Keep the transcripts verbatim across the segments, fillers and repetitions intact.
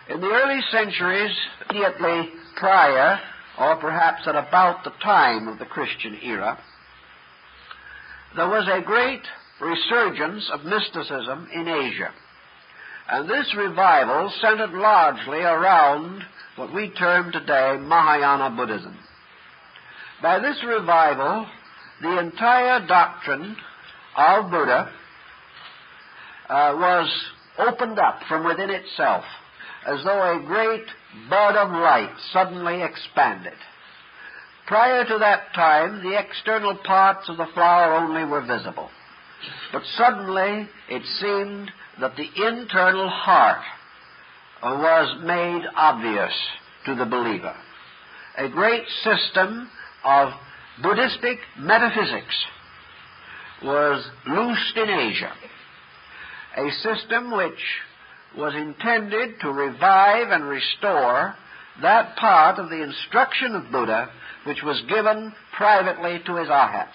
In the early centuries, immediately prior, or perhaps at about the time of the Christian era, there was a great resurgence of mysticism in Asia. And this revival centered largely around what we term today Mahayana Buddhism. By this revival, the entire doctrine of Buddha uh, was opened up from within itself, as though a great bud of light suddenly expanded. Prior to that time, the external parts of the flower only were visible. But suddenly, it seemed that the internal heart was made obvious to the believer. A great system of Buddhistic metaphysics was loosed in Asia, a system which was intended to revive and restore that part of the instruction of Buddha which was given privately to his arhats.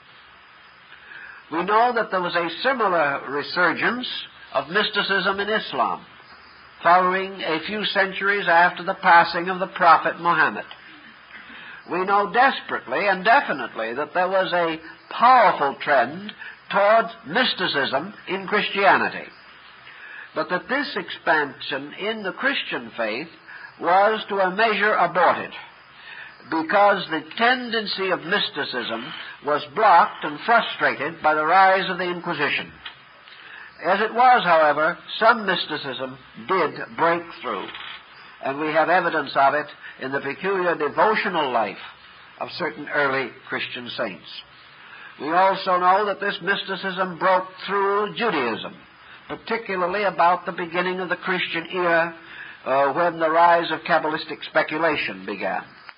We know that there was a similar resurgence of mysticism in Islam, following a few centuries after the passing of the Prophet Muhammad. We know desperately and definitely that there was a powerful trend towards mysticism in Christianity, but that this expansion in the Christian faith was to a measure aborted, because the tendency of mysticism was blocked and frustrated by the rise of the Inquisition. As it was, however, some mysticism did break through, and we have evidence of it in the peculiar devotional life of certain early Christian saints. We also know that this mysticism broke through Judaism, particularly about the beginning of the Christian era, uh, when the rise of Kabbalistic speculation began.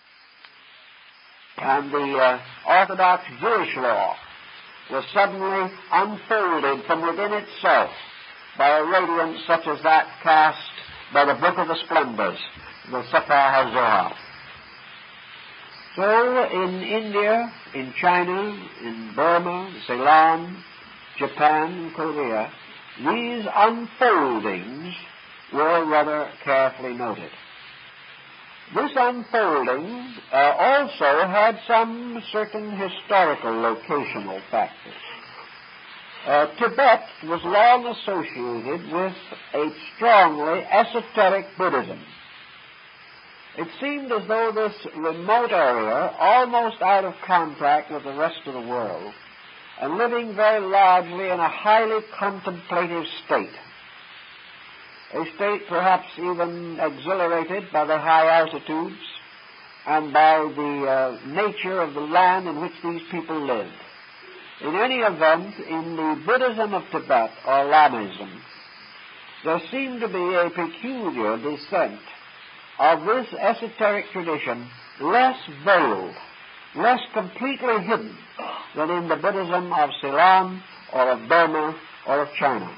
And the uh, Orthodox Jewish law was suddenly unfolded from within itself by a radiance such as that cast by the Book of the Splendors, the Sefer HaZohar. So in India, in China, in Burma, Ceylon, Japan, and Korea, these unfoldings were rather carefully noted. This unfolding uh, also had some certain historical locational factors. Uh, Tibet was long associated with a strongly esoteric Buddhism. It seemed as though this remote area, almost out of contact with the rest of the world, and living very largely in a highly contemplative state, a state perhaps even exhilarated by the high altitudes and by the uh, nature of the land in which these people lived. In any event, in the Buddhism of Tibet, or Lamism, there seemed to be a peculiar descent of this esoteric tradition, less veiled, less completely hidden than in the Buddhism of Ceylon or of Burma or of China.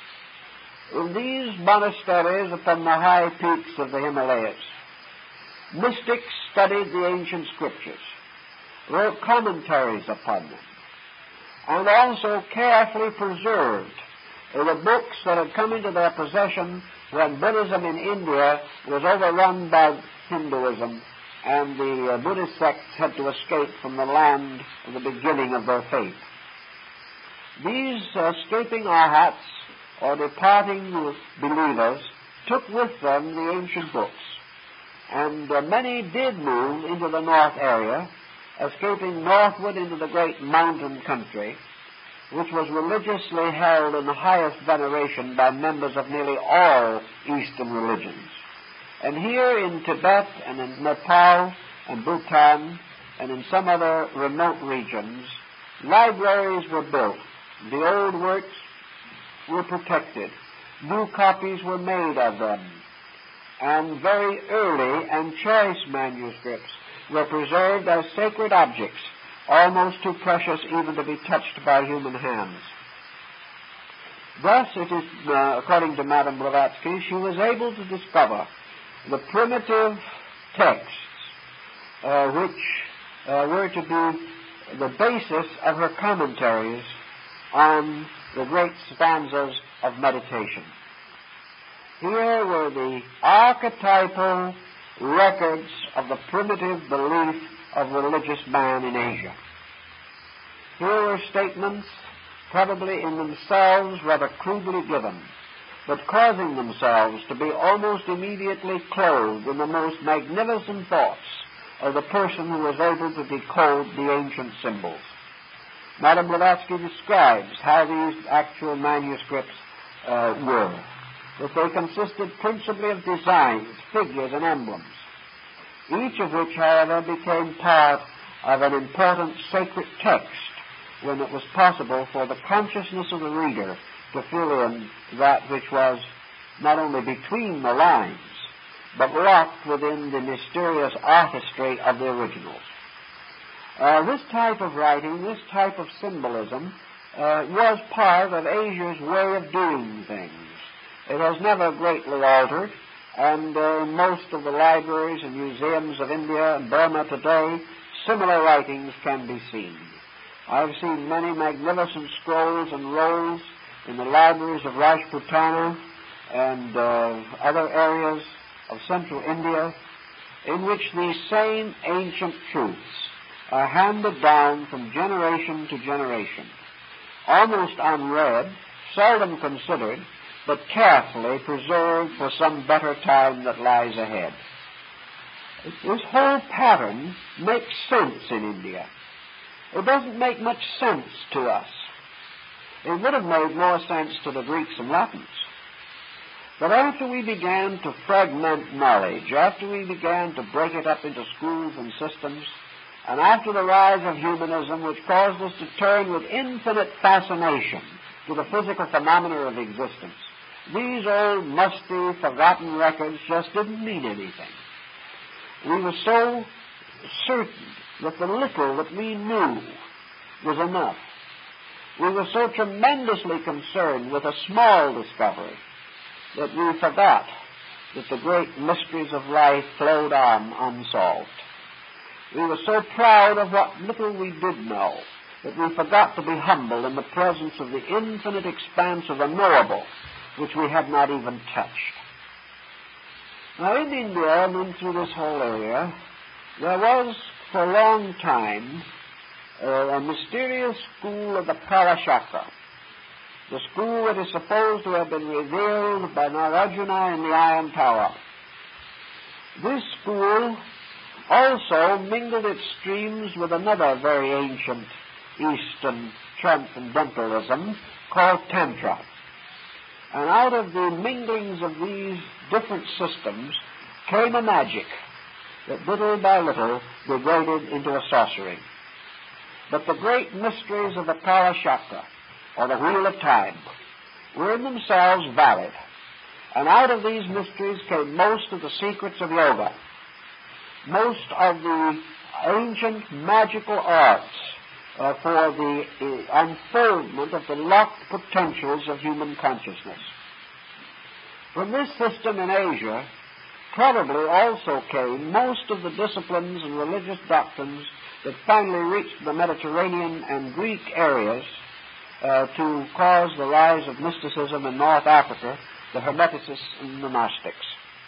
In these monasteries upon the high peaks of the Himalayas, mystics studied the ancient scriptures, wrote commentaries upon them, and also carefully preserved the books that had come into their possession when Buddhism in India was overrun by Hinduism and the uh, Buddhist sects had to escape from the land of the beginning of their faith. These uh, escaping arhats, or departing believers, took with them the ancient books, and uh, many did move into the north area, escaping northward into the great mountain country, which was religiously held in the highest veneration by members of nearly all Eastern religions. And here in Tibet and in Nepal and Bhutan and in some other remote regions, libraries were built. The old works were protected. New copies were made of them. And very early and choice manuscripts were preserved as sacred objects, almost too precious even to be touched by human hands. Thus, it is, uh, according to Madame Blavatsky, she was able to discover the primitive texts uh, which uh, were to be the basis of her commentaries on the great stanzas of meditation. Here were the archetypal records of the primitive belief of religious man in Asia. Here were statements probably in themselves rather crudely given, but causing themselves to be almost immediately clothed in the most magnificent thoughts of the person who was able to decode the ancient symbols. Madame Blavatsky describes how these actual manuscripts uh, were, that they consisted principally of designs, figures, and emblems, each of which, however, became part of an important sacred text when it was possible for the consciousness of the reader to fill in that which was not only between the lines, but locked within the mysterious artistry of the originals. Uh, this type of writing, this type of symbolism, uh, was part of Asia's way of doing things. It has never greatly altered, and uh, in most of the libraries and museums of India and Burma today, similar writings can be seen. I've seen many magnificent scrolls and rolls in the libraries of Rajputana and uh, other areas of central India, in which these same ancient truths are handed down from generation to generation, almost unread, seldom considered, but carefully preserved for some better time that lies ahead. This whole pattern makes sense in India. It doesn't make much sense to us. It would have made more sense to the Greeks and Latins. But after we began to fragment knowledge, after we began to break it up into schools and systems, and after the rise of humanism, which caused us to turn with infinite fascination to the physical phenomena of existence, these old, musty, forgotten records just didn't mean anything. We were so certain that the little that we knew was enough. We were so tremendously concerned with a small discovery that we forgot that the great mysteries of life flowed on unsolved. We were so proud of what little we did know that we forgot to be humble in the presence of the infinite expanse of the knowable, which we had not even touched. Now, in India and in through this whole area, there was for a long time uh, a mysterious school of the Palachakra, the school that is supposed to have been revealed by Narayana in the Iron Tower. This school also mingled its streams with another very ancient Eastern transcendentalism called Tantra. And out of the minglings of these different systems came a magic that little by little degraded into a sorcery. But the great mysteries of the Palachakra, or the Wheel of Time, were in themselves valid. And out of these mysteries came most of the secrets of yoga, most of the ancient magical arts uh, for the uh, unfoldment of the locked potentials of human consciousness. From this system in Asia probably also came most of the disciplines and religious doctrines that finally reached the Mediterranean and Greek areas uh, to cause the rise of mysticism in North Africa, the Hermeticists and the Gnostics.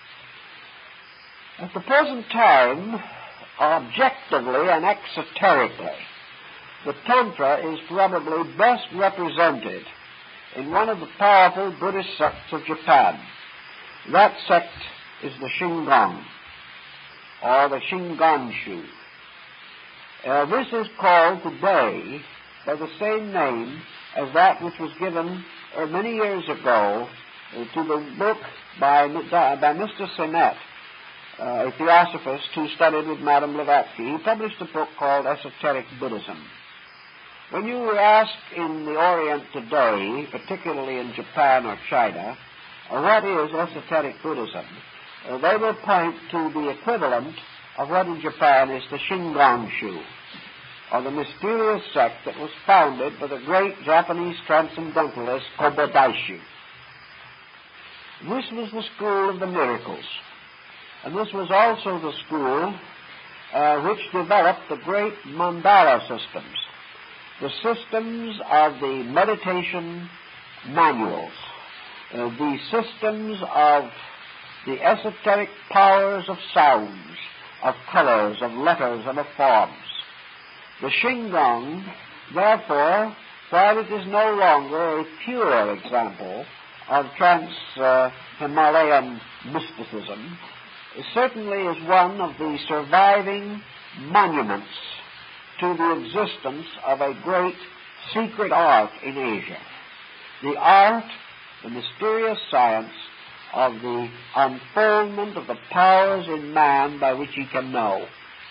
At the present time, objectively and exoterically, the Tantra is probably best represented in one of the powerful Buddhist sects of Japan. That sect is the Shingon, or the Shingon-shu. Uh, this is called today by the same name as that which was given uh, many years ago uh, to the book by, by Mister Sinnett, uh, a theosophist who studied with Madame Blavatsky. He published a book called Esoteric Buddhism. When you were asked in the Orient today, particularly in Japan or China, uh, what is esoteric Buddhism, uh, they will point to the equivalent of what in Japan is the Shingon-shu, or the mysterious sect that was founded by the great Japanese transcendentalist Kobodaishi. This was the school of the miracles, and this was also the school uh, which developed the great mandala systems, the systems of the meditation manuals, uh, the systems of the esoteric powers of sounds, of colors, of letters, and of forms. The Shingon, therefore, while it is no longer a pure example of trans-Himalayan uh, mysticism, it certainly is one of the surviving monuments to the existence of a great secret art in Asia. The art, the mysterious science of the unfoldment of the powers in man by which he can know.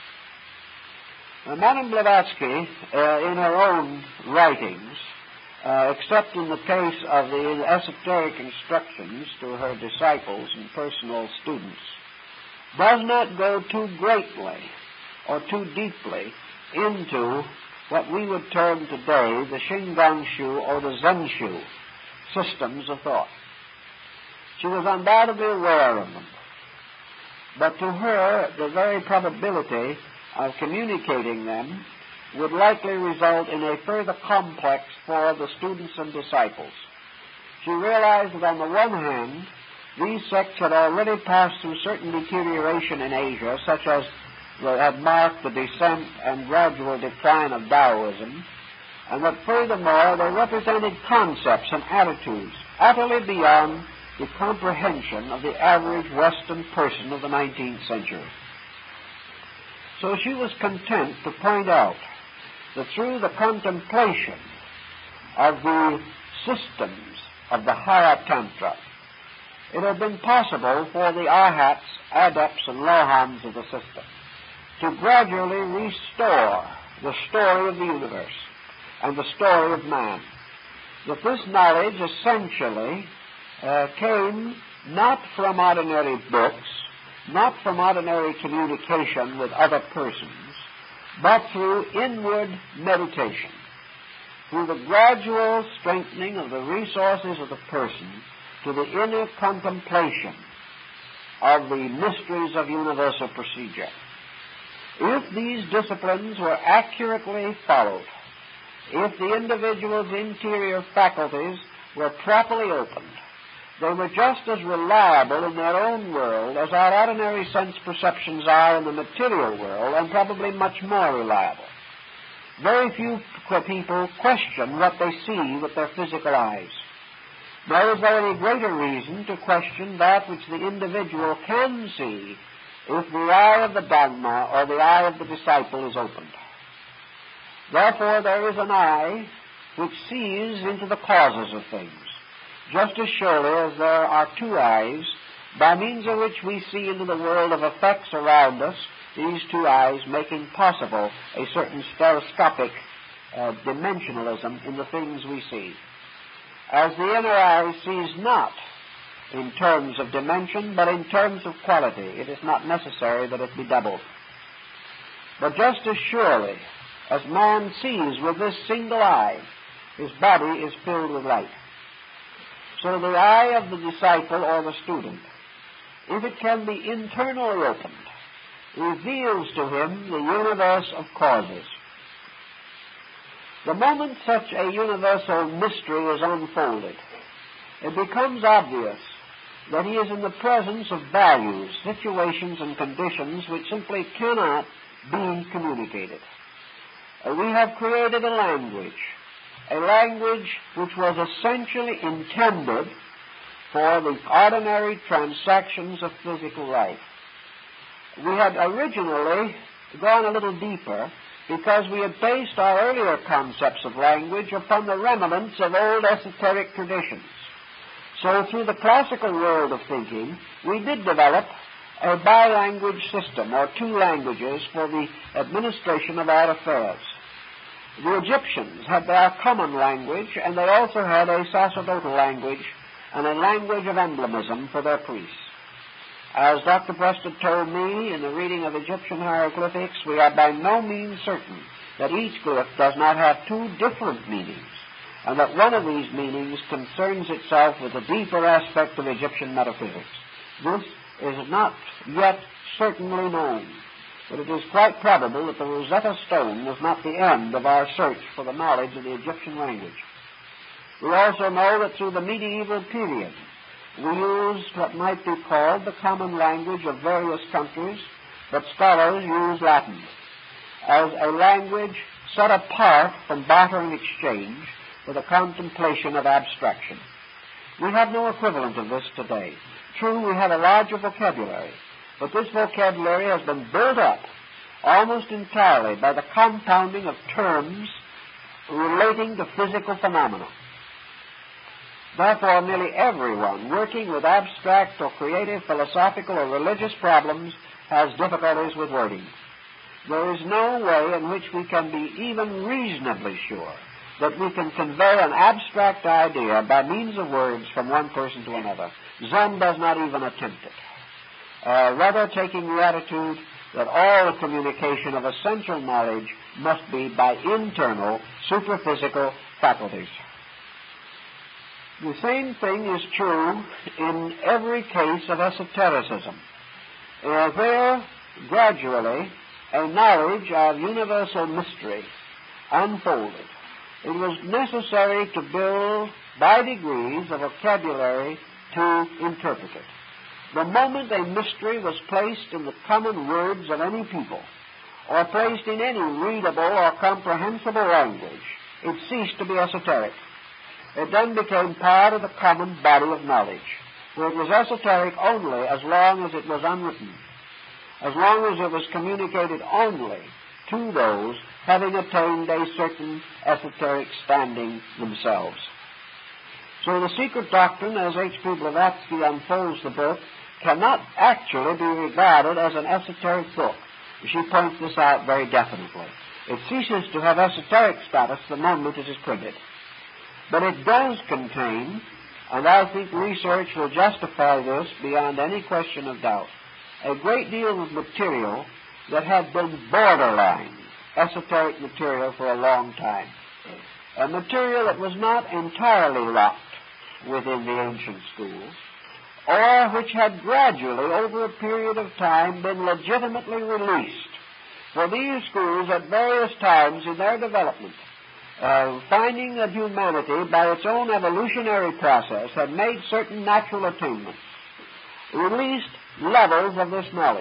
Now, Madame Blavatsky, uh, in her own writings, uh, except in the case of the esoteric instructions to her disciples and personal students, does not go too greatly or too deeply into what we would term today the Shingon-shu or the Zen-shu systems of thought. She was undoubtedly aware of them, but to her the very probability of communicating them would likely result in a further complex for the students and disciples. She realized that on the one hand, these sects had already passed through certain deterioration in Asia, such as had marked the descent and gradual decline of Taoism, and that furthermore they represented concepts and attitudes utterly beyond the comprehension of the average Western person of the nineteenth century. So she was content to point out that through the contemplation of the systems of the Higher Tantra, it had been possible for the Arhats, Adepts, and Lohans of the system to gradually restore the story of the universe and the story of man. That this knowledge essentially uh, came not from ordinary books, not from ordinary communication with other persons, but through inward meditation, through the gradual strengthening of the resources of the person to the inner contemplation of the mysteries of universal procedure. If these disciplines were accurately followed, if the individual's interior faculties were properly opened, they were just as reliable in their own world as our ordinary sense perceptions are in the material world, and probably much more reliable. Very few people question what they see with their physical eyes. Nor is there any greater reason to question that which the individual can see if the eye of the Dhamma or the eye of the disciple is opened. Therefore, there is an eye which sees into the causes of things, just as surely as there are two eyes by means of which we see into the world of effects around us, these two eyes making possible a certain stereoscopic uh, dimensionalism in the things we see. As the inner eye sees not in terms of dimension, but in terms of quality, it is not necessary that it be doubled. But just as surely as man sees with this single eye, his body is filled with light. So the eye of the disciple or the student, if it can be internally opened, reveals to him the universe of causes. The moment such a universal mystery is unfolded, it becomes obvious that he is in the presence of values, situations, and conditions which simply cannot be communicated. Uh, we have created a language, a language which was essentially intended for the ordinary transactions of physical life. We had originally gone a little deeper because we had based our earlier concepts of language upon the remnants of old esoteric traditions. So through the classical world of thinking, we did develop a bilanguage system, or two languages, for the administration of our affairs. The Egyptians had their common language, and they also had a sacerdotal language and a language of emblemism for their priests. As Doctor Preston told me in the reading of Egyptian hieroglyphics, we are by no means certain that each glyph does not have two different meanings, and that one of these meanings concerns itself with a deeper aspect of Egyptian metaphysics. This is not yet certainly known, but it is quite probable that the Rosetta Stone was not the end of our search for the knowledge of the Egyptian language. We also know that through the medieval period, we used what might be called the common language of various countries, but scholars use Latin as a language set apart from barter and exchange for the contemplation of abstraction. We have no equivalent of this today. True, we have a larger vocabulary, but this vocabulary has been built up almost entirely by the compounding of terms relating to physical phenomena. Therefore, nearly everyone working with abstract or creative, philosophical or religious problems has difficulties with wording. There is no way in which we can be even reasonably sure that we can convey an abstract idea by means of words from one person to another. Zen does not even attempt it, uh, rather taking the attitude that all communication of essential knowledge must be by internal, superphysical faculties. The same thing is true in every case of esotericism, uh, where gradually a knowledge of universal mystery unfolded. It was necessary to build by degrees a vocabulary to interpret it. The moment a mystery was placed in the common words of any people, or placed in any readable or comprehensible language, it ceased to be esoteric. It then became part of the common body of knowledge, where it was esoteric only as long as it was unwritten, as long as it was communicated only to those having attained a certain esoteric standing themselves. So the secret doctrine, as H P Blavatsky unfolds the book, cannot actually be regarded as an esoteric book. She points this out very definitely. It ceases to have esoteric status the moment it is printed. But it does contain, and I think research will justify this beyond any question of doubt, a great deal of material that had been borderline esoteric material for a long time. A material that was not entirely locked within the ancient schools, or which had gradually, over a period of time, been legitimately released. For these schools, at various times in their development, uh, finding that humanity, by its own evolutionary process, had made certain natural attainments, released levels of this knowledge,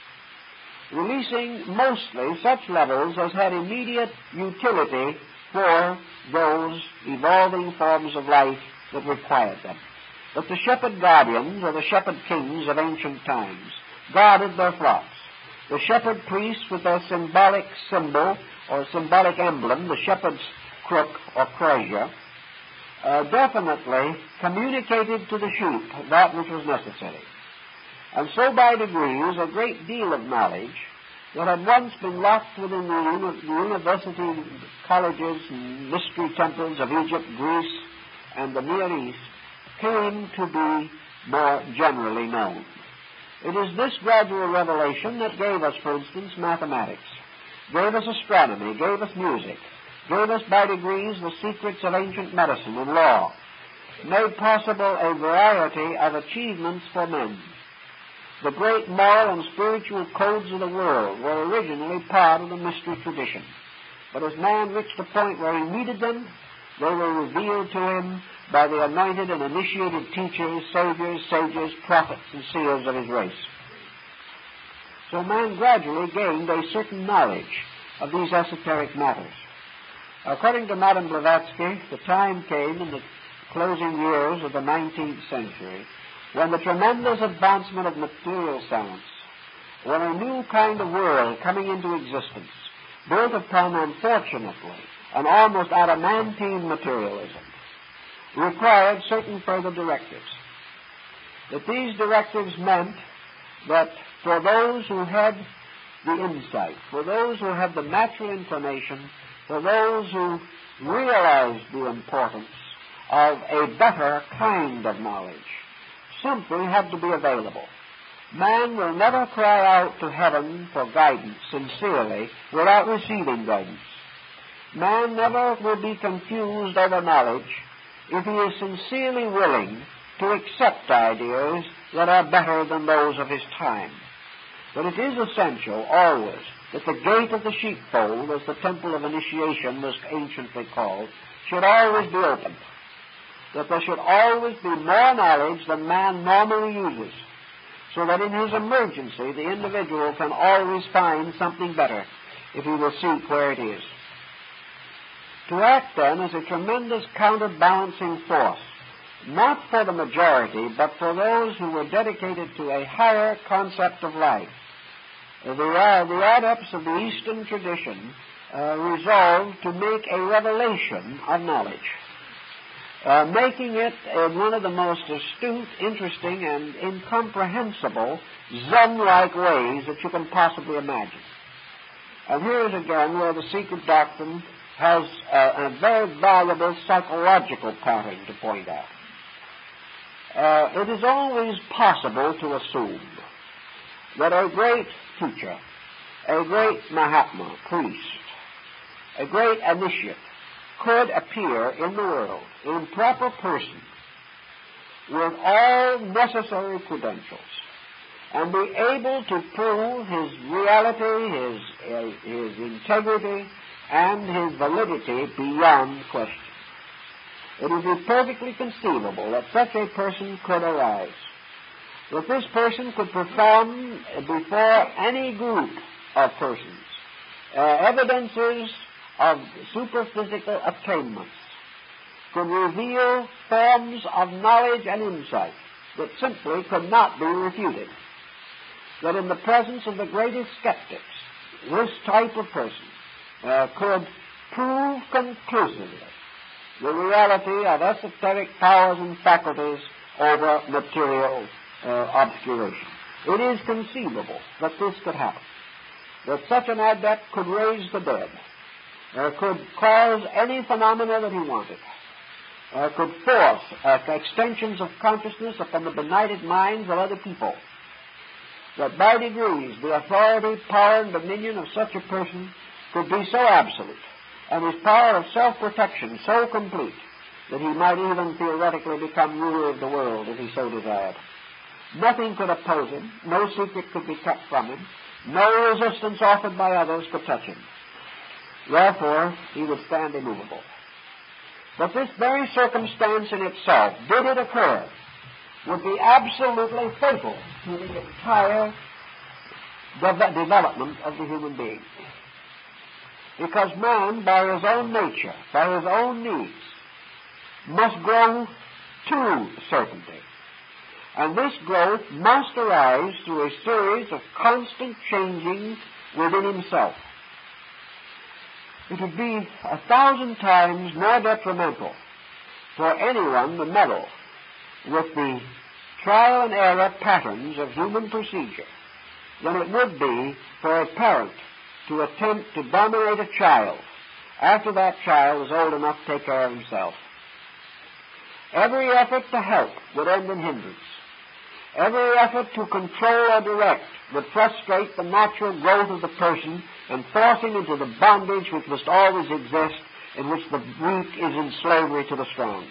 releasing mostly such levels as had immediate utility for those evolving forms of life that required them. But the shepherd guardians, or the shepherd kings of ancient times, guarded their flocks. The shepherd priests, with their symbolic symbol or symbolic emblem, the shepherd's crook or crozier, uh, definitely communicated to the sheep that which was necessary. And so by degrees a great deal of knowledge that had once been locked within the, uni- the university colleges and mystery temples of Egypt, Greece, and the Near East came to be more generally known. It is this gradual revelation that gave us, for instance, mathematics, gave us astronomy, gave us music, gave us by degrees the secrets of ancient medicine and law, made possible a variety of achievements for men. The great moral and spiritual codes of the world were originally part of the mystery tradition. But as man reached a point where he needed them, they were revealed to him by the anointed and initiated teachers, saviors, sages, prophets, and seers of his race. So man gradually gained a certain knowledge of these esoteric matters. According to Madame Blavatsky, the time came in the closing years of the nineteenth century when the tremendous advancement of material science, when a new kind of world coming into existence, built upon, unfortunately, an almost adamantine materialism, required certain further directives. That these directives meant that for those who had the insight, for those who had the natural inclination, for those who realized the importance of a better kind of knowledge, something had to be available. Man will never cry out to heaven for guidance sincerely without receiving guidance. Man never will be confused over knowledge if he is sincerely willing to accept ideas that are better than those of his time. But it is essential always that the gate of the sheepfold, as the temple of initiation was anciently called, should always be open. that there should always be more knowledge than man normally uses, so that in his emergency the individual can always find something better if he will seek where it is. To act, then, is a tremendous counterbalancing force, not for the majority, but for those who were dedicated to a higher concept of life. The, uh, the adepts of the Eastern tradition uh, resolved to make a revelation of knowledge, uh, making it in one of the most astute, interesting, and incomprehensible Zen-like ways that you can possibly imagine. And here is again where the secret doctrine has uh, a very valuable psychological pattern to point out. Uh, it is always possible to assume that a great teacher, a great Mahatma, priest, a great initiate could appear in the world in proper person with all necessary credentials and be able to prove his reality, his, uh, his integrity, and his validity beyond question. It would be perfectly conceivable that such a person could arise, that this person could perform before any group of persons uh, evidences of superphysical attainments, could reveal forms of knowledge and insight that simply could not be refuted, that in the presence of the greatest skeptics, this type of person uh, could prove conclusively the reality of esoteric powers and faculties over material uh, obscuration. It is conceivable that this could happen, that such an adept could raise the dead, uh, could cause any phenomena that he wanted, uh, could force uh, extensions of consciousness upon the benighted minds of other people, that by degrees the authority, power, and dominion of such a person could be so absolute, and his power of self-protection so complete, that he might even theoretically become ruler of the world if he so desired. Nothing could oppose him, no secret could be kept from him, no resistance offered by others could touch him. Therefore, he would stand immovable. But this very circumstance in itself, did it occur, would be absolutely fatal to the entire de- development of the human being. Because man, by his own nature, by his own needs, must grow to certainty. And this growth must arise through a series of constant changing within himself. It would be a thousand times more detrimental for anyone to meddle with the trial and error patterns of human procedure than it would be for a parent to attempt to dominate a child after that child is old enough to take care of himself. Every effort to help would end in hindrance. Every effort to control or direct would frustrate the natural growth of the person and force him into the bondage which must always exist, in which the weak is in slavery to the strong.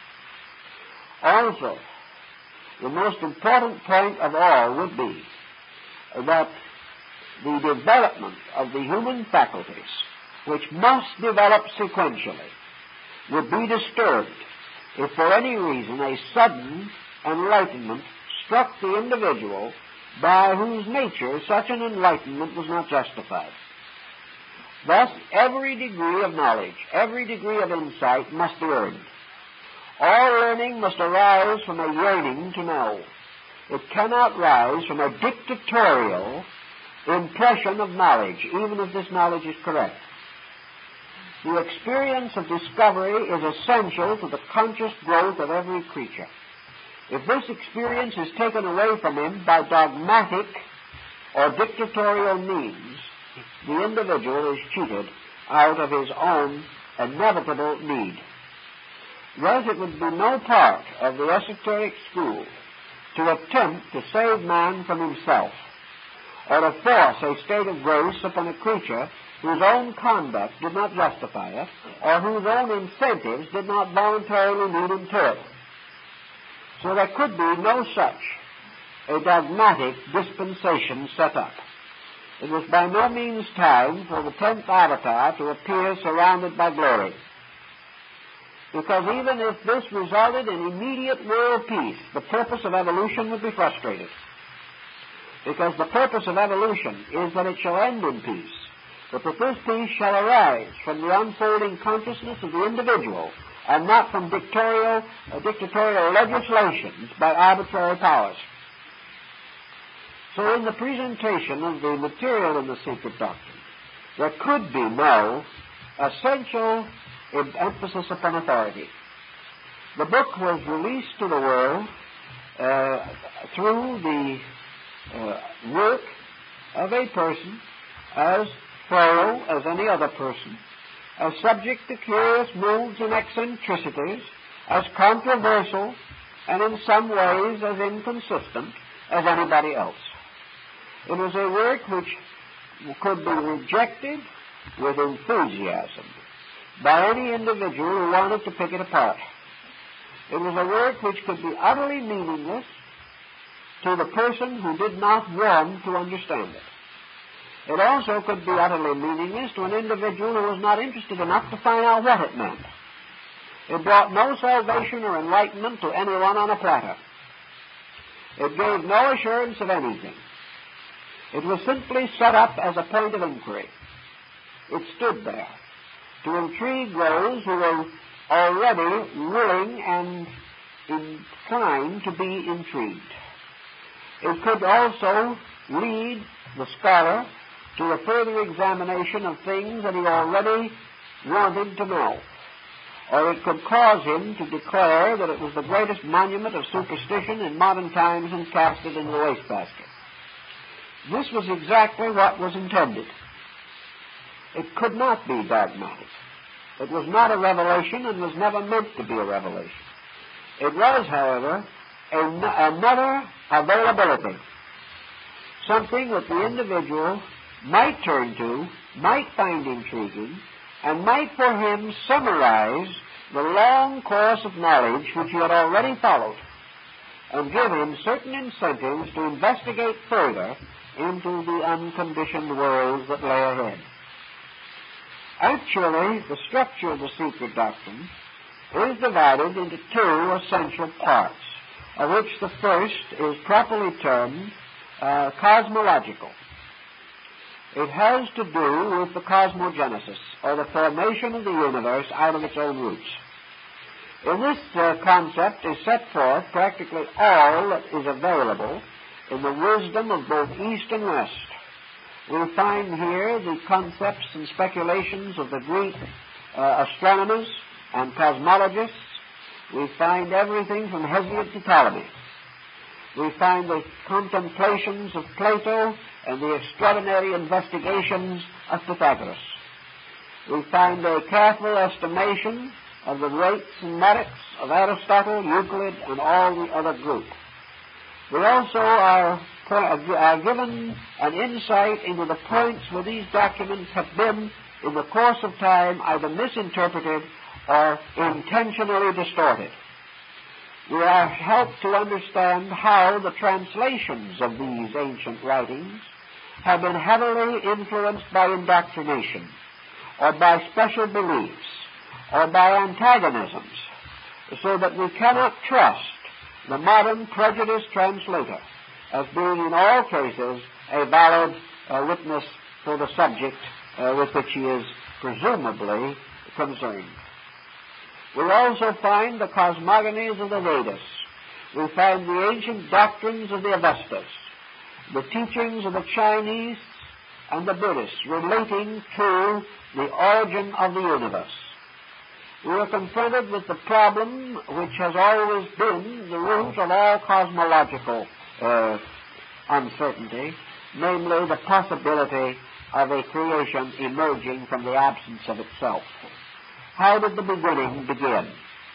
Also, the most important point of all would be that the development of the human faculties, which must develop sequentially, would be disturbed if for any reason a sudden enlightenment struck the individual by whose nature such an enlightenment was not justified. Thus, every degree of knowledge, every degree of insight must be earned. All learning must arise from a yearning to know. It cannot rise from a dictatorial impression of knowledge, even if this knowledge is correct. The experience of discovery is essential to the conscious growth of every creature. If this experience is taken away from him by dogmatic or dictatorial means, the individual is cheated out of his own inevitable need. Thus, it would be no part of the esoteric school to attempt to save man from himself, or to force a state of grace upon a creature whose own conduct did not justify it, or whose own incentives did not voluntarily lead him to it. So there could be no such a dogmatic dispensation set up. It was by no means time for the tenth avatar to appear surrounded by glory. because even if this resulted in immediate world peace, the purpose of evolution would be frustrated. Because the purpose of evolution is that it shall end in peace, but that this peace shall arise from the unfolding consciousness of the individual and not from dictatorial, uh, dictatorial legislations by arbitrary powers. So in the presentation of the material in the secret doctrine, there could be no essential emphasis upon authority. The book was released to the world uh, through the uh, work of a person as thorough as any other person, as subject to curious moods and eccentricities, as controversial, and in some ways as inconsistent as anybody else. It was a work which could be rejected with enthusiasm by any individual who wanted to pick it apart. It was a work which could be utterly meaningless to the person who did not want to understand it. It also could be utterly meaningless to an individual who was not interested enough to find out what it meant. It brought no salvation or enlightenment to anyone on a platter. It gave no assurance of anything. It was simply set up as a point of inquiry. It stood there to intrigue those who were already willing and inclined to be intrigued. It could also lead the scholar to a further examination of things that he already wanted to know. Or it could cause him to declare that it was the greatest monument of superstition in modern times and cast it into the wastebasket. This was exactly what was intended. It could not be dogmatic. It was not a revelation and was never meant to be a revelation. It was, however, an- another availability, something that the individual might turn to, might find intriguing, and might for him summarize the long course of knowledge which he had already followed, and give him certain incentives to investigate further into the unconditioned worlds that lay ahead. Actually, the structure of the secret doctrine is divided into two essential parts, of which the first is properly termed uh, cosmological. It has to do with the cosmogenesis, or the formation of the universe out of its own roots. In this uh, concept is set forth practically all that is available in the wisdom of both East and West. We find here the concepts and speculations of the Greek uh, astronomers and cosmologists. We find everything from Hesiod to Ptolemy. We find the contemplations of Plato and the extraordinary investigations of Pythagoras. We find a careful estimation of the weights and merits of Aristotle, Euclid, and all the other group. We also are, are given an insight into the points where these documents have been, in the course of time, either misinterpreted or intentionally distorted. We are helped to understand how the translations of these ancient writings have been heavily influenced by indoctrination, or by special beliefs, or by antagonisms, so that we cannot trust the modern prejudiced translator as being in all cases a valid uh, witness for the subject uh, with which he is presumably concerned. We also find the cosmogonies of the Vedas. We find the ancient doctrines of the Avestas, the teachings of the Chinese and the Buddhists relating to the origin of the universe. We are confronted with the problem which has always been the root of all cosmological uh, uncertainty, namely the possibility of a creation emerging from the absence of itself. How did the beginning begin?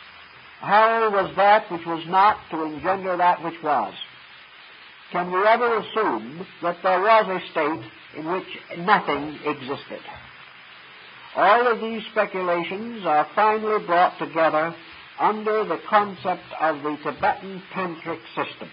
How was that which was not to engender that which was? Can we ever assume that there was a state in which nothing existed? All of these speculations are finally brought together under the concept of the Tibetan tantric system.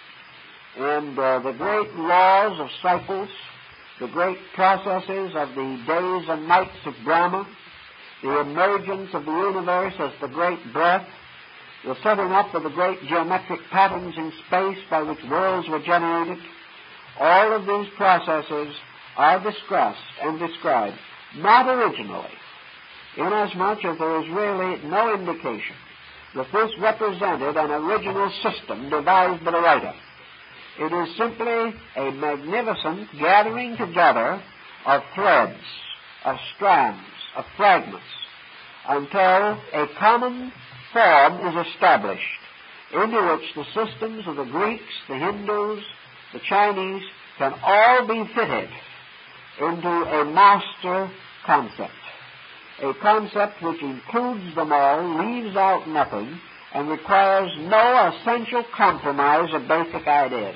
And uh, the great laws of cycles, the great processes of the days and nights of Brahma, the emergence of the universe as the great breath, the setting up of the great geometric patterns in space by which worlds were generated, all of these processes are discussed and described, not originally, inasmuch as there is really no indication that this represented an original system devised by the writer. It is simply a magnificent gathering together of threads, of strands, of fragments, until a common form is established into which the systems of the Greeks, the Hindus, the Chinese can all be fitted into a master concept, a concept which includes them all, leaves out nothing, and requires no essential compromise of basic ideas.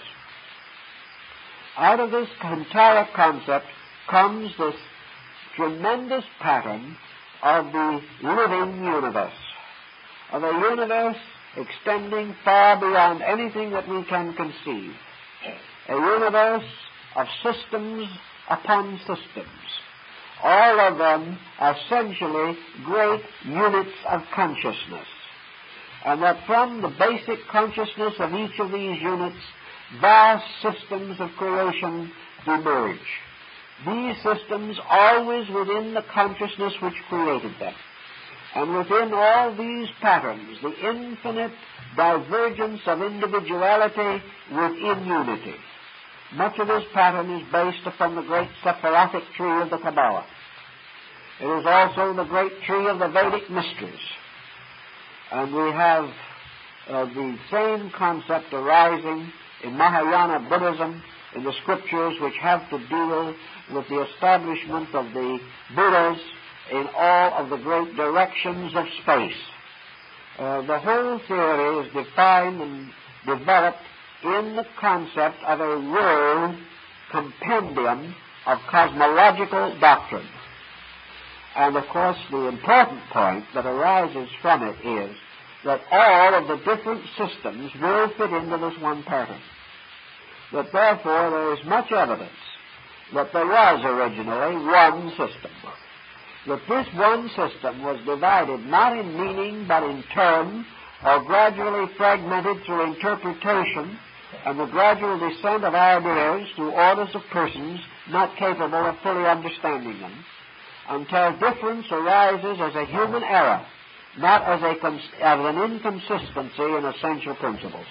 Out of this entire concept comes this tremendous pattern of the living universe, of a universe extending far beyond anything that we can conceive, a universe of systems upon systems, all of them essentially great units of consciousness, and that from the basic consciousness of each of these units, vast systems of creation emerge. These systems always within the consciousness which created them. And within all these patterns, the infinite divergence of individuality within unity. Much of this pattern is based upon the great Sephirothic tree of the Kabbalah. It is also the great tree of the Vedic mysteries. And we have uh, the same concept arising in Mahayana Buddhism, in the scriptures which have to deal with the establishment of the Buddhas in all of the great directions of space. Uh, the whole theory is defined and developed in the concept of a world compendium of cosmological doctrine. And of course, the important point that arises from it is that all of the different systems will fit into this one pattern. That therefore there is much evidence that there was originally one system. That this one system was divided not in meaning but in term, or gradually fragmented through interpretation and the gradual descent of ideas through orders of persons not capable of fully understanding them, until difference arises as a human error, not as, a cons- as an inconsistency in essential principles.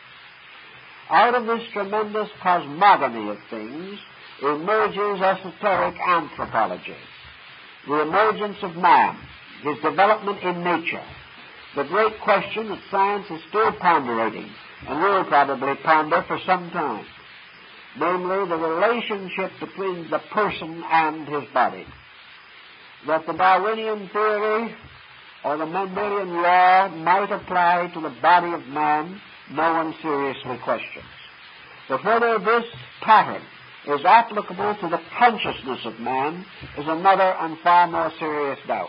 Out of this tremendous cosmogony of things emerges esoteric anthropology, the emergence of man, his development in nature, the great question that science is still ponderating and will probably ponder for some time, namely the relationship between the person and his body. That the Darwinian theory or the Mendelian law might apply to the body of man, no one seriously questions. But whether this pattern is applicable to the consciousness of man is another and far more serious doubt.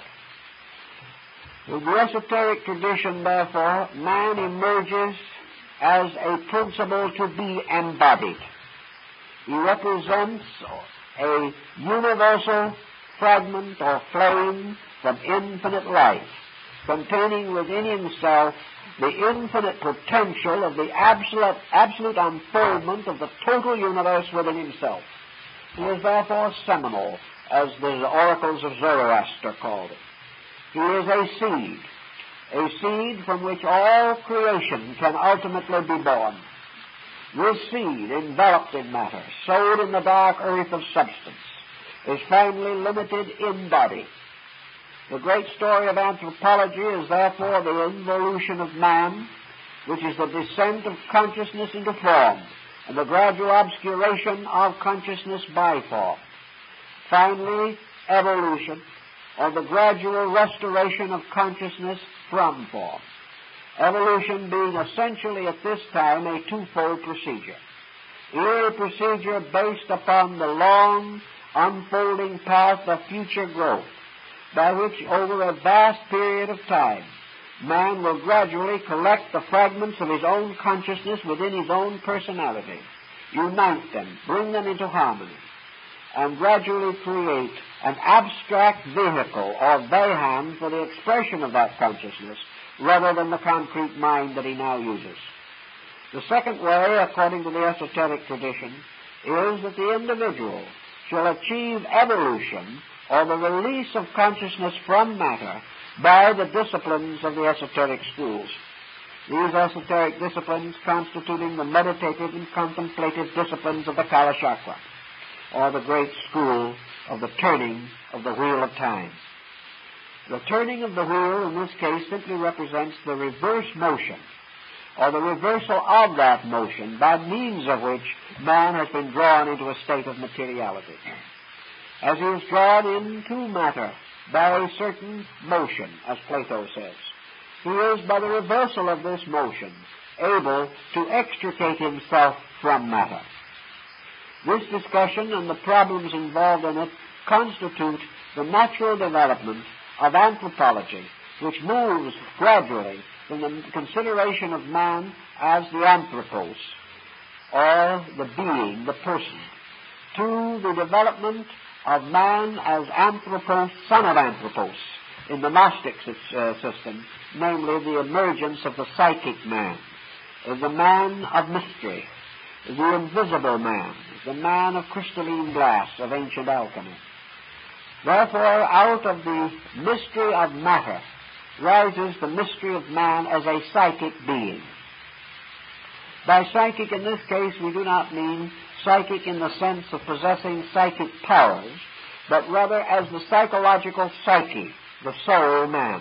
In the esoteric tradition, therefore, man emerges as a principle to be embodied. He represents a universal fragment or flame from infinite life, containing within himself the infinite potential of the absolute, absolute unfoldment of the total universe within himself. He is therefore seminal, as the oracles of Zoroaster called it. He is a seed, a seed from which all creation can ultimately be born. This seed, enveloped in matter, sowed in the dark earth of substance, is finally limited in body. The great story of anthropology is therefore the involution of man, which is the descent of consciousness into form, and the gradual obscuration of consciousness by form. Finally, evolution, or the gradual restoration of consciousness from form. Evolution being essentially at this time a twofold procedure. Here a procedure based upon the long, unfolding path of future growth, by which over a vast period of time, man will gradually collect the fragments of his own consciousness within his own personality, unite them, bring them into harmony, and gradually create an abstract vehicle or bayhan for the expression of that consciousness rather than the concrete mind that he now uses. The second way, according to the esoteric tradition, is that the individual shall achieve evolution or the release of consciousness from matter by the disciplines of the esoteric schools. These esoteric disciplines constituting the meditative and contemplative disciplines of the Kalachakra, or the great school of the turning of the wheel of time. The turning of the wheel in this case simply represents the reverse motion, or the reversal of that motion by means of which man has been drawn into a state of materiality. As he is drawn into matter by a certain motion, as Plato says, he is, by the reversal of this motion, able to extricate himself from matter. This discussion and the problems involved in it constitute the natural development of anthropology, which moves gradually from the consideration of man as the anthropos, or the being, the person, to the development of man as anthropos, son of anthropos, in the Gnostic uh, system, namely the emergence of the psychic man, the man of mystery, the invisible man, the man of crystalline glass of ancient alchemy. Therefore, out of the mystery of matter rises the mystery of man as a psychic being. By psychic in this case we do not mean psychic in the sense of possessing psychic powers, but rather as the psychological psyche, the soul man.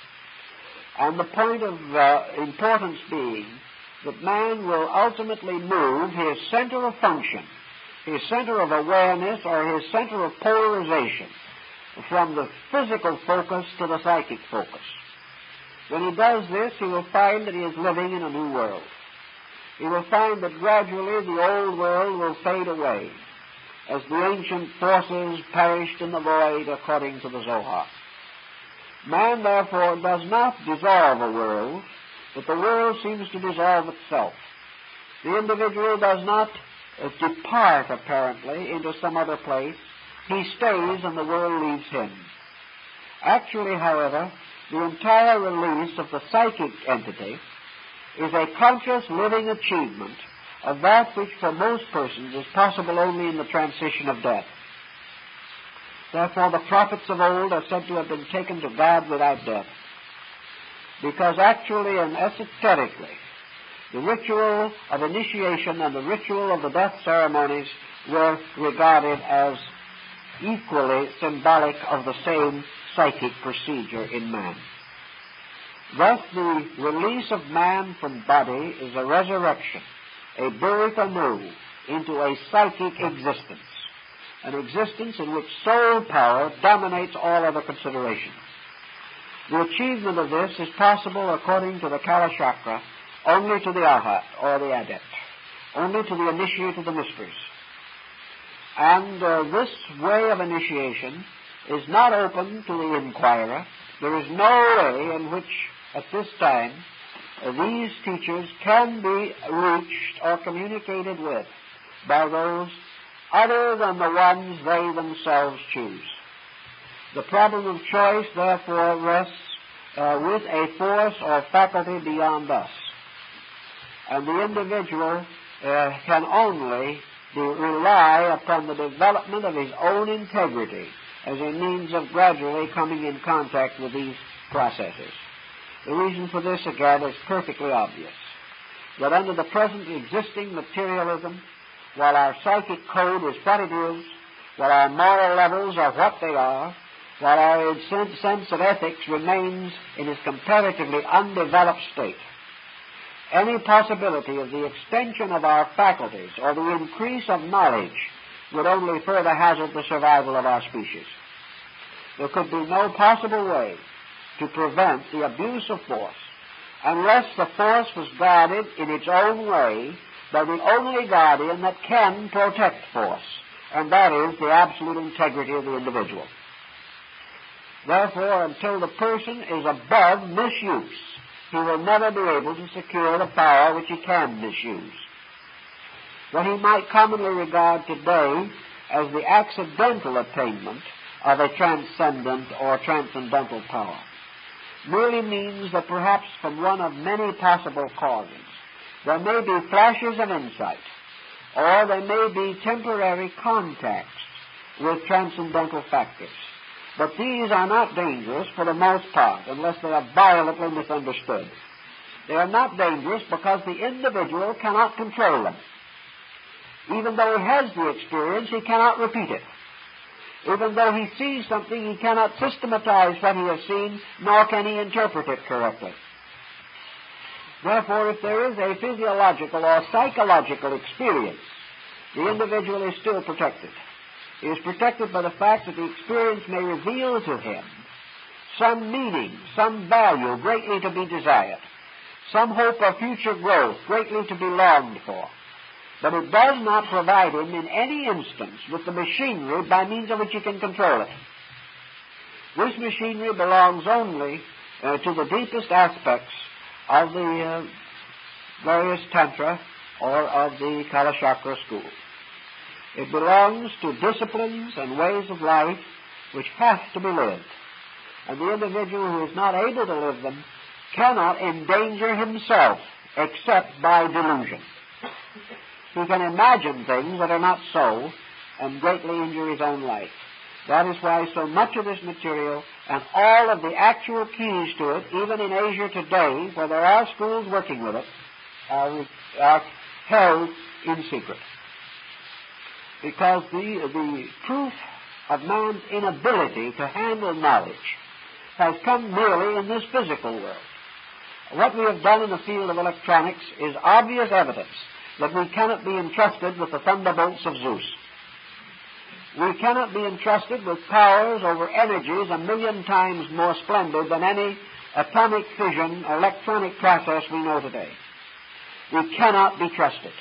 And the point of uh, importance being that man will ultimately move his center of function, his center of awareness, or his center of polarization from the physical focus to the psychic focus. When he does this, he will find that he is living in a new world. He will find that gradually the old world will fade away as the ancient forces perished in the void according to the Zohar. Man, therefore, does not dissolve a world, but the world seems to dissolve itself. The individual does not uh, depart, apparently, into some other place. He stays and the world leaves him. Actually, however, the entire release of the psychic entity is a conscious living achievement of that which for most persons is possible only in the transition of death. Therefore, the prophets of old are said to have been taken to God without death, because actually and esoterically, the ritual of initiation and the ritual of the death ceremonies were regarded as equally symbolic of the same psychic procedure in man. Thus, the release of man from body is a resurrection, a birth anew into a psychic existence, an existence in which soul power dominates all other considerations. The achievement of this is possible, according to the Kalachakra, only to the Arhat, or the adept, only to the initiate of the mysteries. And uh, this way of initiation is not open to the inquirer. There is no way in which, at this time, uh, these teachers can be reached or communicated with by those other than the ones they themselves choose. The problem of choice, therefore, rests uh, with a force or faculty beyond us. And the individual uh, can only be, rely upon the development of his own integrity as a means of gradually coming in contact with these processes. The reason for this, again, is perfectly obvious. That under the present existing materialism, while our psychic code is what it is, while our moral levels are what they are, while our sense of ethics remains in its comparatively undeveloped state, any possibility of the extension of our faculties or the increase of knowledge would only further hazard the survival of our species. There could be no possible way to prevent the abuse of force unless the force was guarded in its own way by the only guardian that can protect force, and that is the absolute integrity of the individual. Therefore, until the person is above misuse, he will never be able to secure the power which he can misuse. What he might commonly regard today as the accidental attainment of a transcendent or transcendental power merely means that perhaps from one of many possible causes there may be flashes of insight, or there may be temporary contacts with transcendental factors. But these are not dangerous for the most part unless they are violently misunderstood. They are not dangerous because the individual cannot control them. Even though he has the experience, he cannot repeat it. Even though he sees something, he cannot systematize what he has seen, nor can he interpret it correctly. Therefore, if there is a physiological or psychological experience, the individual is still protected. He is protected by the fact that the experience may reveal to him some meaning, some value greatly to be desired, some hope of future growth greatly to be longed for. But it does not provide him in any instance with the machinery by means of which he can control it. This machinery belongs only uh, to the deepest aspects of the uh, various Tantra or of the Kalachakra school. It belongs to disciplines and ways of life which have to be lived. And the individual who is not able to live them cannot endanger himself except by delusion. He can imagine things that are not so and greatly injure his own life. That is why so much of this material and all of the actual keys to it, even in Asia today, where there are schools working with it, are, are held in secret. Because the, the proof of man's inability to handle knowledge has come merely in this physical world. What we have done in the field of electronics is obvious evidence that we cannot be entrusted with the thunderbolts of Zeus. We cannot be entrusted with powers over energies a million times more splendid than any atomic fission or electronic process we know today. We cannot be trusted.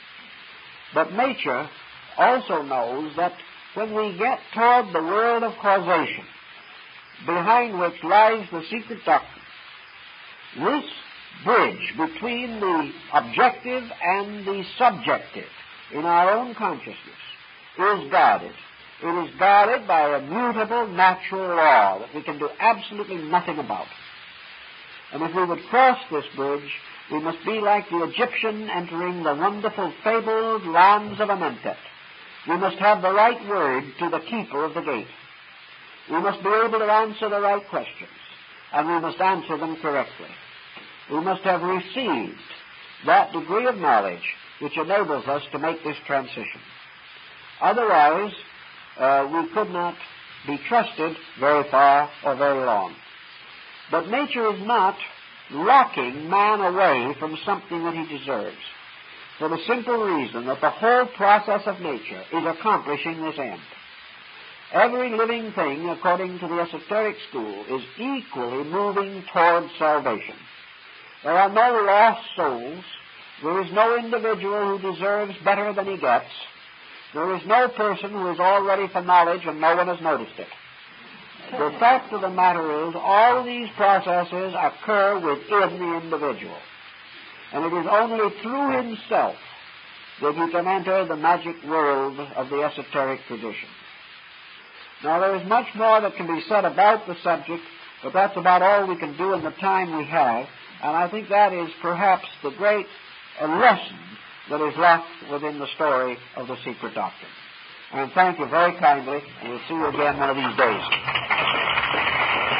But nature also knows that when we get toward the world of causation, behind which lies the secret doctrine, this bridge between the objective and the subjective in our own consciousness is guarded. It is guarded by a mutable natural law that we can do absolutely nothing about. And if we would cross this bridge, we must be like the Egyptian entering the wonderful fabled lands of Amentet. We must have the right word to the keeper of the gate. We must be able to answer the right questions, and we must answer them correctly. We must have received that degree of knowledge which enables us to make this transition. Otherwise, uh, we could not be trusted very far or very long. But nature is not locking man away from something that he deserves, for the simple reason that the whole process of nature is accomplishing this end. Every living thing, according to the esoteric school, is equally moving toward salvation. There are no lost souls. There is no individual who deserves better than he gets. There is no person who is all ready for knowledge and no one has noticed it. The fact of the matter is, all these processes occur within the individual. And it is only through himself that he can enter the magic world of the esoteric tradition. Now, there is much more that can be said about the subject, but that's about all we can do in the time we have. And I think that is perhaps the great uh, lesson that is left within the story of the secret doctrine. And thank you very kindly, and we'll see you again one of these days.